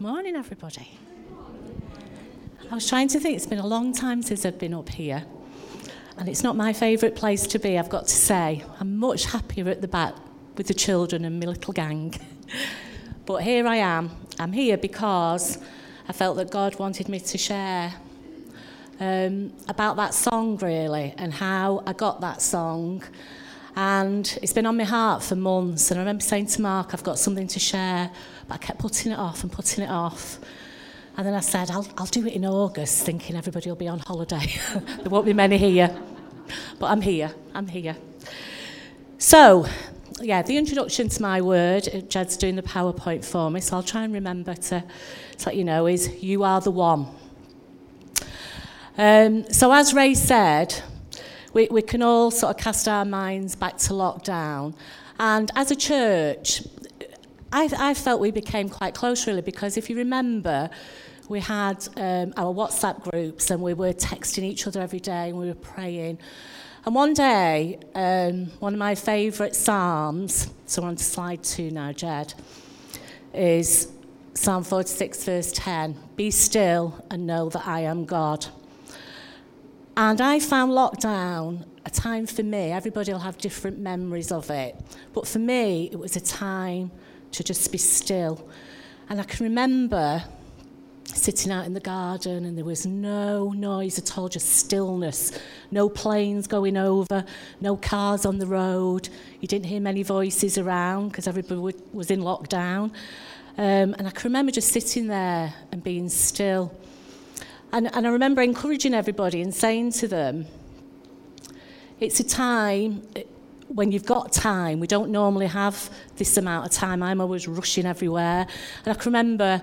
Morning, everybody. I was trying to think, it's been a long time since I've been up here, and it's not my favourite place to be, I've got to say. I'm much happier at the back with the children and my little gang. But here I am. I'm here because I felt that God wanted me to share about that song, really, and how I got that song. And it's been on my heart for months, and I remember saying to Mark, I've got something to share, but I kept putting it off. And then I said, I'll do it in August, thinking everybody will be on holiday. There won't be many here. But I'm here. So, yeah, the introduction to my word, Jed's doing the PowerPoint for me, so I'll try and remember to let you know, is you are the one. So as Ray said, we can all sort of cast our minds back to lockdown. And as a church, I felt we became quite close, really, because if you remember, we had our WhatsApp groups and we were texting each other every day and we were praying. And one day, one of my favourite Psalms, so we're on to slide 2 now, Jed, is Psalm 46, verse 10. Be still and know that I am God. And I found lockdown a time for me, everybody will have different memories of it, but for me, it was a time to just be still. And I can remember sitting out in the garden and there was no noise at all, just stillness. No planes going over, no cars on the road. You didn't hear many voices around because everybody was in lockdown. And I can remember just sitting there and being still. And I remember encouraging everybody and saying to them, it's a time when you've got time. We don't normally have this amount of time. I'm always rushing everywhere. And I can remember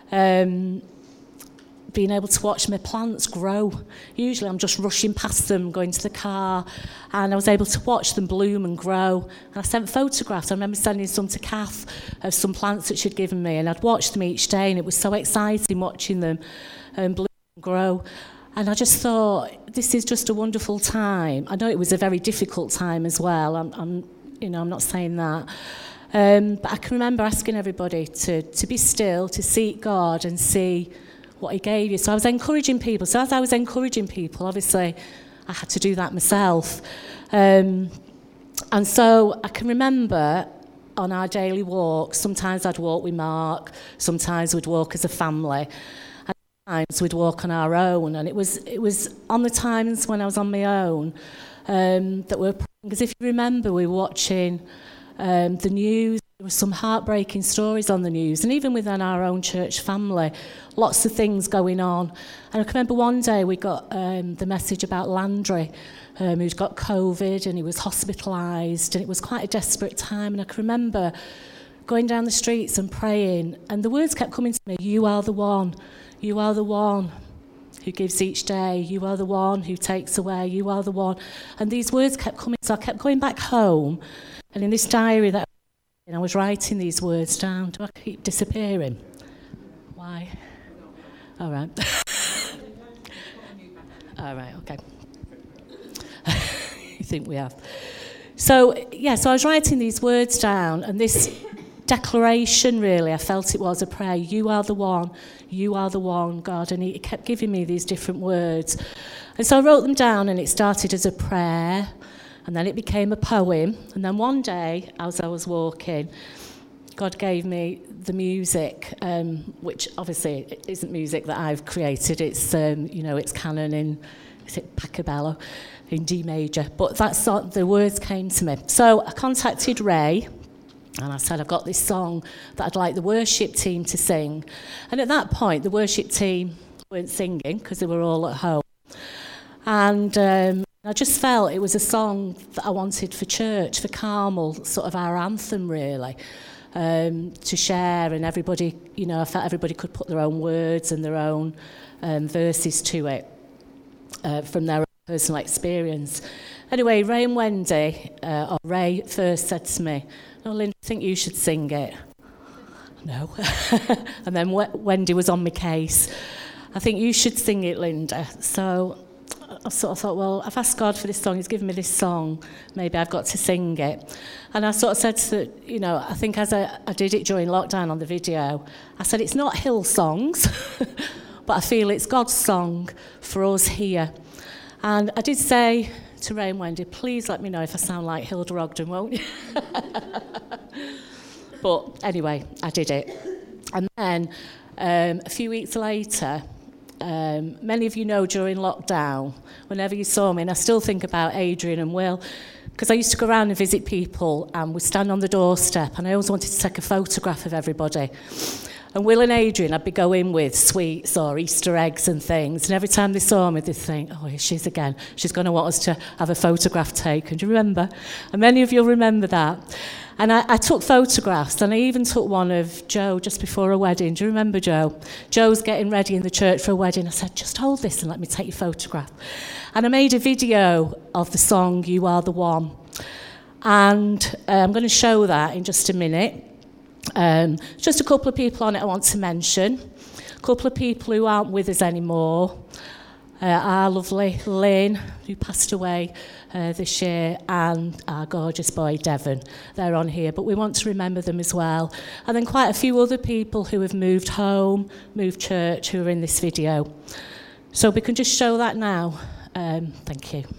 being able to watch my plants grow. Usually I'm just rushing past them, going to the car, and I was able to watch them bloom and grow. And I sent photographs. I remember sending some to Kath of some plants that she'd given me, and I'd watch them each day, and it was so exciting watching them bloom and grow. And I just thought, this is just a wonderful time. I know it was a very difficult time as well. I'm not saying that. But I can remember asking everybody to be still, to seek God and see what he gave you. So I was encouraging people. So as I was encouraging people, obviously, I had to do that myself. And so I can remember on our daily walks, sometimes I'd walk with Mark, sometimes we'd walk as a family. Times we'd walk on our own, and it was on the times when I was on my own that we were praying, because if you remember, we were watching the news. There were some heartbreaking stories on the news, and even within our own church family, lots of things going on. And I can remember one day we got the message about Landry, who'd got COVID, and he was hospitalised, and it was quite a desperate time. And I can remember going down the streets and praying, and the words kept coming to me, you are the one. You are the one who gives each day. You are the one who takes away. You are the one. And these words kept coming. So I kept going back home. And in this diary that I was writing these words down. Do I keep disappearing? Why? All right. All right, okay. You think we have. So I was writing these words down. And this declaration, really, I felt it was a prayer. You are the one. You are the one, God. And he kept giving me these different words. And so I wrote them down, and it started as a prayer, and then it became a poem. And then one day, as I was walking, God gave me the music, which obviously isn't music that I've created. It's, it's canon in, is it Pachelbel in D major? But that's the words came to me. So I contacted Ray, and I said, I've got this song that I'd like the worship team to sing. And at that point, the worship team weren't singing because they were all at home. And I just felt it was a song that I wanted for church, for Carmel, sort of our anthem, really, to share. And everybody, I felt everybody could put their own words and their own verses to it from their own personal experience. Anyway, Ray and Wendy, or Ray first said to me, no, Linda, I think you should sing it. No. And then Wendy was on my case. I think you should sing it, Linda. So I sort of thought, well, I've asked God for this song, he's given me this song, maybe I've got to sing it. And I sort of said to, I think as I did it during lockdown on the video, I said, it's not Hillsongs, but I feel it's God's song for us here. And I did say to Ray and Wendy, please let me know if I sound like Hilda Ogden, won't you? But anyway, I did it. And then a few weeks later, many of you know during lockdown, whenever you saw me, and I still think about Adrian and Will, because I used to go around and visit people and we'd stand on the doorstep and I always wanted to take a photograph of everybody. And Will and Adrian, I'd be going with sweets or Easter eggs and things, and every time they saw me, they'd think, oh, here she is again. She's going to want us to have a photograph taken. Do you remember? And many of you will remember that. And I took photographs, and I even took one of Joe just before a wedding. Do you remember Joe? Joe's getting ready in the church for a wedding. I said, just hold this and let me take your photograph. And I made a video of the song, You Are the One. And I'm going to show that in just a minute. Just a couple of people on it I want to mention. A couple of people who aren't with us anymore. Our lovely Lynn, who passed away this year, and our gorgeous boy Devon. They're on here, but we want to remember them as well. And then quite a few other people who have moved home, moved church, who are in this video. So we can just show that now. Thank you.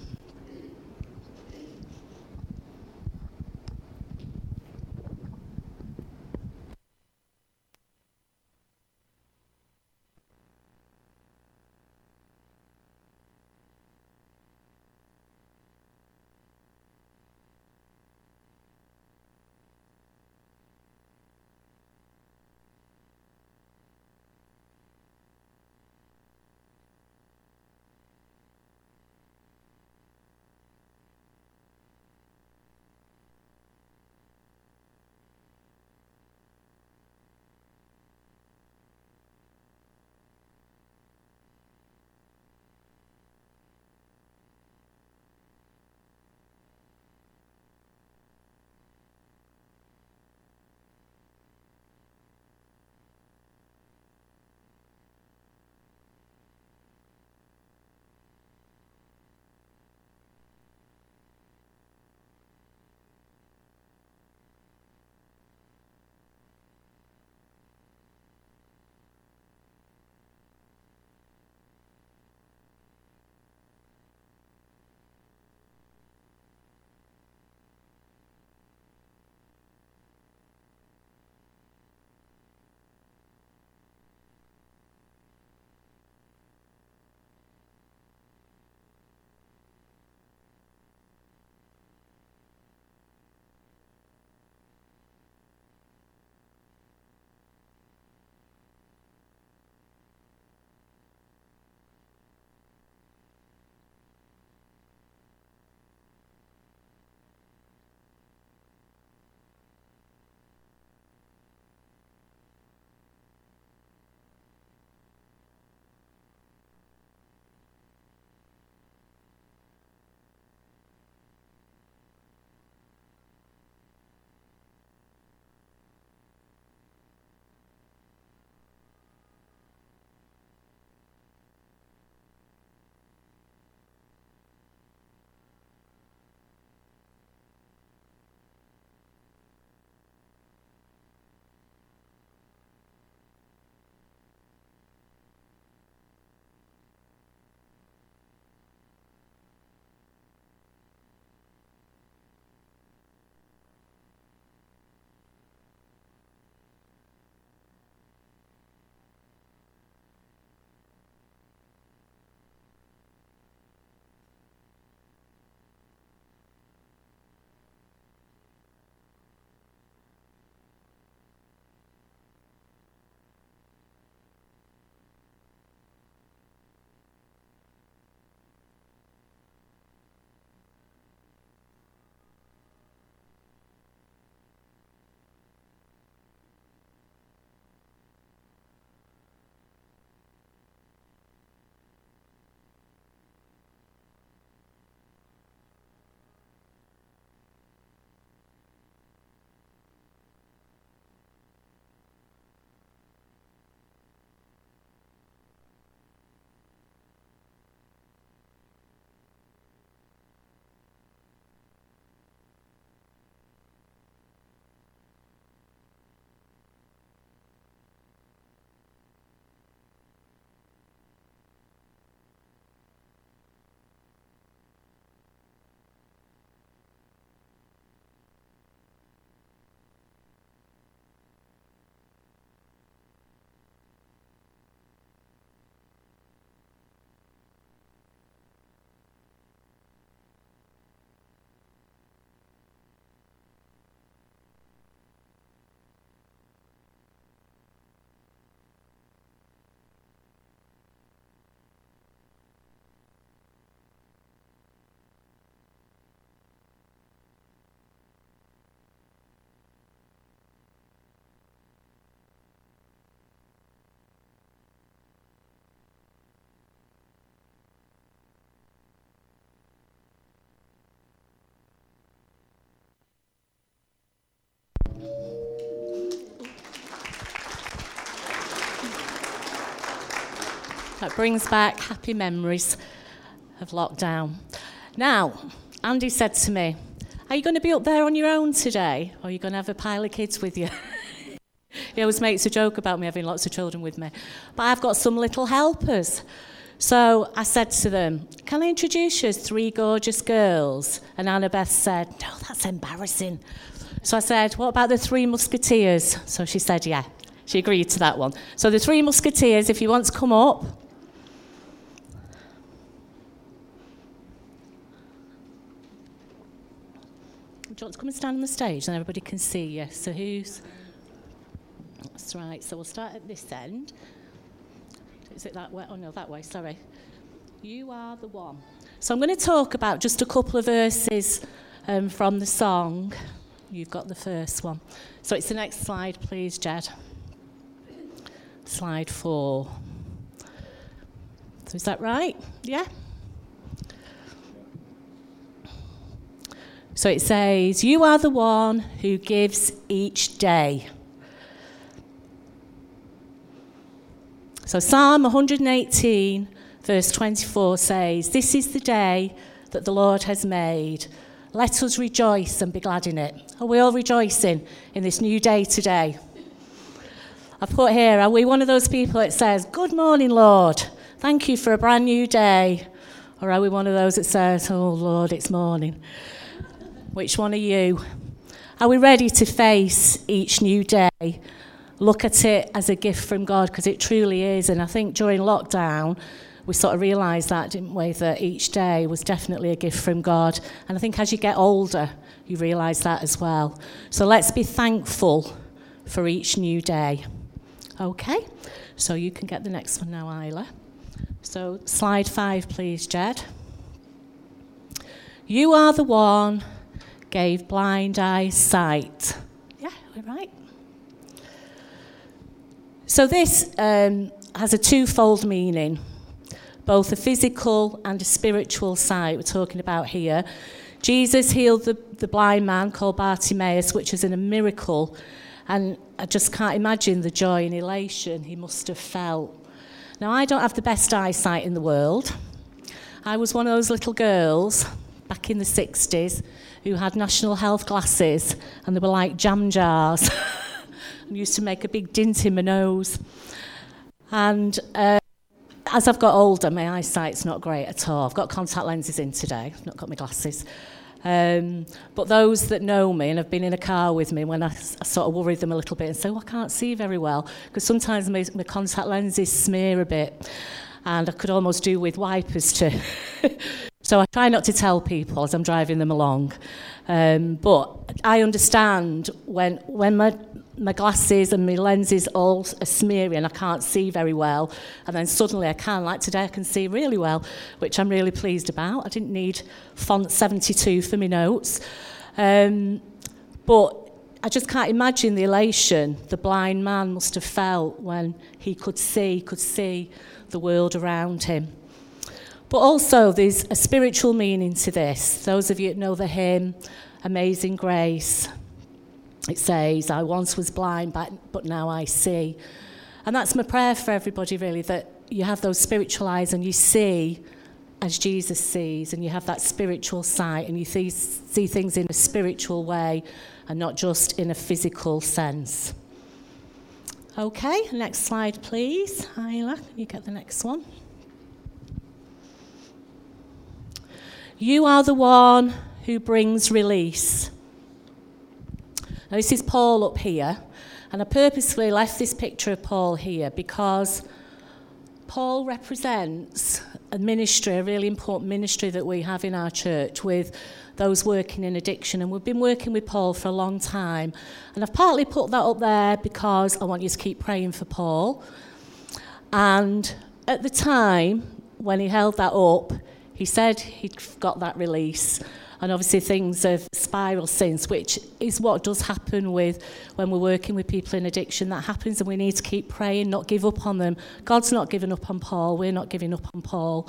That brings back happy memories of lockdown. Now, Andy said to me, are you going to be up there on your own today? Or are you going to have a pile of kids with you? He always makes a joke about me having lots of children with me. But I've got some little helpers. So I said to them, can I introduce you as 3 gorgeous girls? And Annabeth said, no, that's embarrassing. So I said, what about the 3 Musketeers? So she said, yeah. She agreed to that one. So the 3 Musketeers, if you want to come up. Do you want to come and stand on the stage and everybody can see you? So who's... That's right. So we'll start at this end. Is it that way? Oh, no, that way. Sorry. You are the one. So I'm going to talk about just a couple of verses from the song. You've got the first one. So it's the next slide, please, Jed. Slide 4. So is that right? Yeah? So it says, you are the one who gives each day. So Psalm 118, verse 24 says, this is the day that the Lord has made. Let us rejoice and be glad in it. Are we all rejoicing in this new day today? I've put here, are we one of those people that says, good morning, Lord. Thank you for a brand new day. Or are we one of those that says, oh, Lord, it's morning. Which one are you? Are we ready to face each new day? Look at it as a gift from God, because it truly is. And I think during lockdown, we sort of realised that, didn't we, that each day was definitely a gift from God. And I think as you get older, you realise that as well. So let's be thankful for each new day. Okay, so you can get the next one now, Isla. So slide 5, please, Jed. You are the one gave blind eyes sight. Yeah, we're right. So this has a twofold meaning, both a physical and a spiritual sight we're talking about here. Jesus healed the blind man called Bartimaeus, which was a miracle, and I just can't imagine the joy and elation he must have felt. Now, I don't have the best eyesight in the world. I was one of those little girls back in the 60s who had National Health glasses, and they were like jam jars. And used to make a big dint in my nose. And as I've got older, my eyesight's not great at all. I've got contact lenses in today. I've not got my glasses. But those that know me and have been in a car with me, when I sort of worry them a little bit and say, I can't see very well, because sometimes my contact lenses smear a bit, and I could almost do with wipers too. So I try not to tell people as I'm driving them along. But I understand when my glasses and my lenses all are smeary and I can't see very well, and then suddenly I can, like today I can see really well, which I'm really pleased about. I didn't need font 72 for my notes. But I just can't imagine the elation the blind man must have felt when he could see the world around him. But also there's a spiritual meaning to this. Those of you that know the hymn, Amazing Grace, it says, I once was blind, but now I see. And that's my prayer for everybody, really, that you have those spiritual eyes and you see as Jesus sees, and you have that spiritual sight, and you see things in a spiritual way and not just in a physical sense. Okay, next slide, please. Isla, can you get the next one? You are the one who brings release. Now, this is Paul up here, and I purposefully left this picture of Paul here because Paul represents a ministry, a really important ministry that we have in our church with those working in addiction, and we've been working with Paul for a long time. And I've partly put that up there because I want you to keep praying for Paul. And at the time when he held that up, he said he'd got that release. And obviously things have spiraled since, which is what does happen when we're working with people in addiction. That happens, and we need to keep praying, not give up on them. God's not giving up on Paul. We're not giving up on Paul.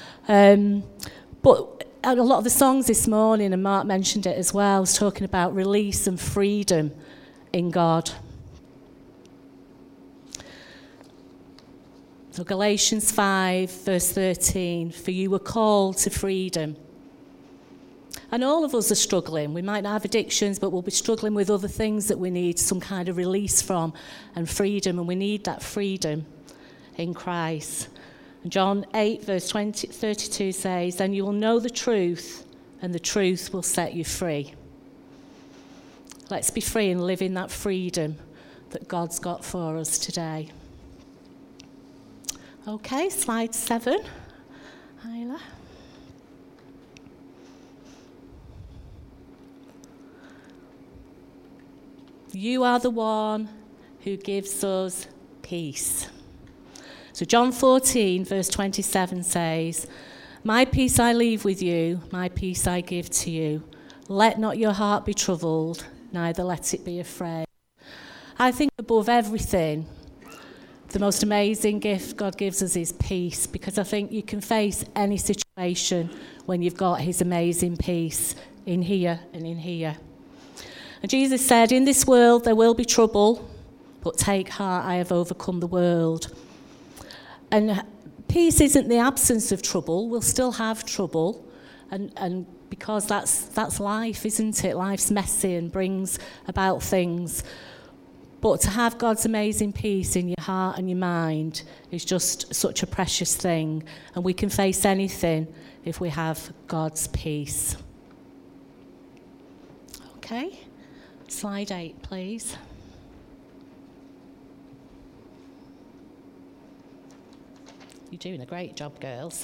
But a lot of the songs this morning, and Mark mentioned it as well, was talking about release and freedom in God. So Galatians 5, verse 13, for you were called to freedom. And all of us are struggling. We might not have addictions, but we'll be struggling with other things that we need some kind of release from and freedom, and we need that freedom in Christ. And John 8, verse 32 says, then you will know the truth, and the truth will set you free. Let's be free and live in that freedom that God's got for us today. Okay, slide 7. Isla. You are the one who gives us peace. So John 14, verse 27 says, my peace I leave with you, my peace I give to you. Let not your heart be troubled, neither let it be afraid. I think above everything, the most amazing gift God gives us is peace, because I think you can face any situation when you've got his amazing peace in here and in here. And Jesus said, in this world there will be trouble, but take heart, I have overcome the world. And peace isn't the absence of trouble. We'll still have trouble, and because that's life, isn't it? Life's messy and brings about things. But to have God's amazing peace in your heart and your mind is just such a precious thing. And we can face anything if we have God's peace. Okay, slide 8, please. You're doing a great job, girls.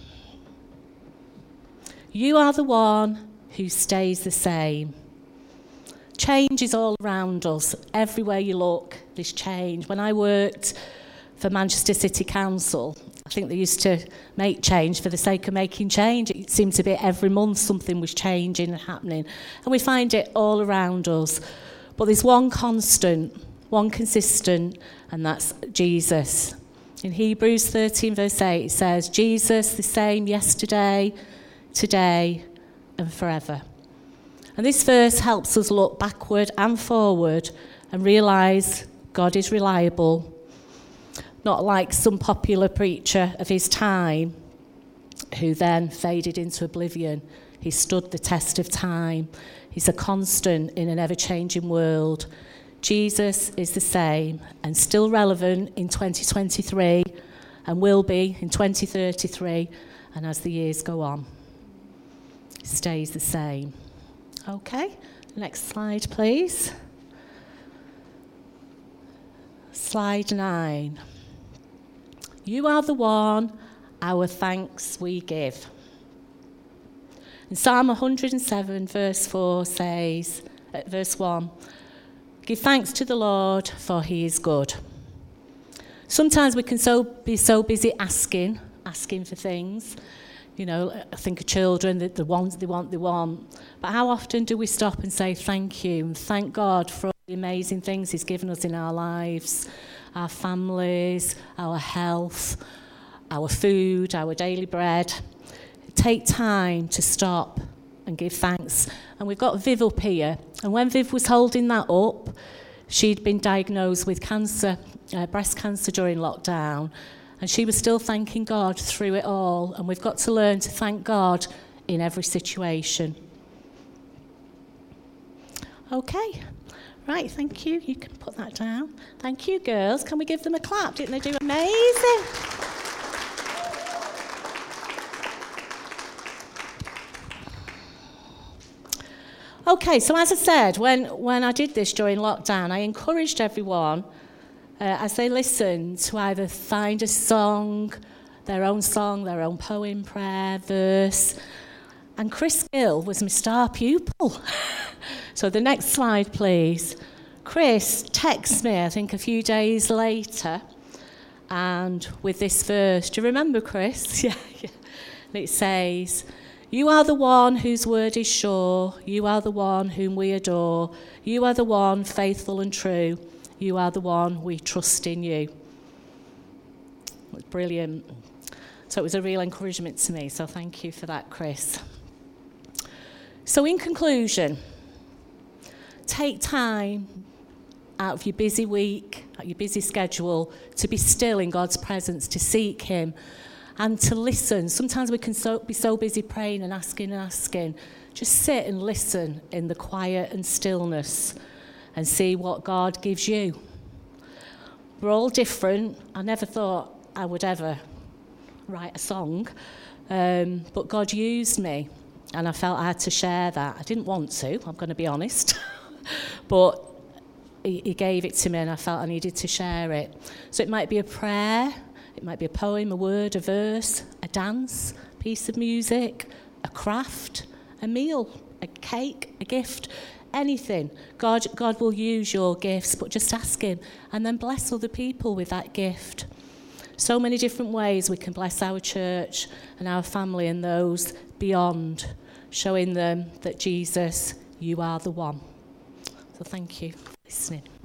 You are the one who stays the same. Change is all around us. Everywhere you look, there's change. When I worked for Manchester City Council, I think they used to make change for the sake of making change. It seemed to be every month something was changing and happening. And we find it all around us. But there's one constant, one consistent, and that's Jesus. In Hebrews 13, verse 8, it says, Jesus the same yesterday, today, and forever. And this verse helps us look backward and forward and realise God is reliable, not like some popular preacher of his time who then faded into oblivion. He stood the test of time. He's a constant in an ever-changing world. Jesus is the same and still relevant in 2023 and will be in 2033 and as the years go on. He stays the same. Okay, next slide, please. Slide 9. You are the one, our thanks we give. In Psalm 107, verse 4 says, verse 1, give thanks to the Lord, for he is good. Sometimes we can be so busy asking for things. You know, I think of children, the ones they want. But how often do we stop and say thank you and thank God for all the amazing things he's given us in our lives, our families, our health, our food, our daily bread. Take time to stop and give thanks. And we've got Viv up here. And when Viv was holding that up, she'd been diagnosed with cancer, breast cancer during lockdown. And she was still thanking God through it all. And we've got to learn to thank God in every situation. Okay. Right, thank you. You can put that down. Thank you, girls. Can we give them a clap? Didn't they do amazing? Okay, so as I said, when I did this during lockdown, I encouraged everyone, as they listened, to either find a song, their own poem, prayer, verse. And Chris Gill was my star pupil. So the next slide, please. Chris texts me, I think, a few days later, and with this verse. Do you remember, Chris? Yeah. And it says, you are the one whose word is sure. You are the one whom we adore. You are the one faithful and true. You are the one we trust in you. It was brilliant. So it was a real encouragement to me. So thank you for that, Chris. So in conclusion, take time out of your busy week, at your busy schedule, to be still in God's presence, to seek him, and to listen. Sometimes we can be so busy praying and asking. Just sit and listen in the quiet and stillness and see what God gives you. We're all different. I never thought I would ever write a song, but God used me, and I felt I had to share that. I didn't want to, I'm going to be honest, but he gave it to me, and I felt I needed to share it. So it might be a prayer, it might be a poem, a word, a verse, a dance, a piece of music, a craft, a meal, a cake, a gift, anything. God will use your gifts, but just ask him, and then bless other people with that gift. So many different ways we can bless our church and our family and those beyond, showing them that Jesus, you are the one. So thank you for listening.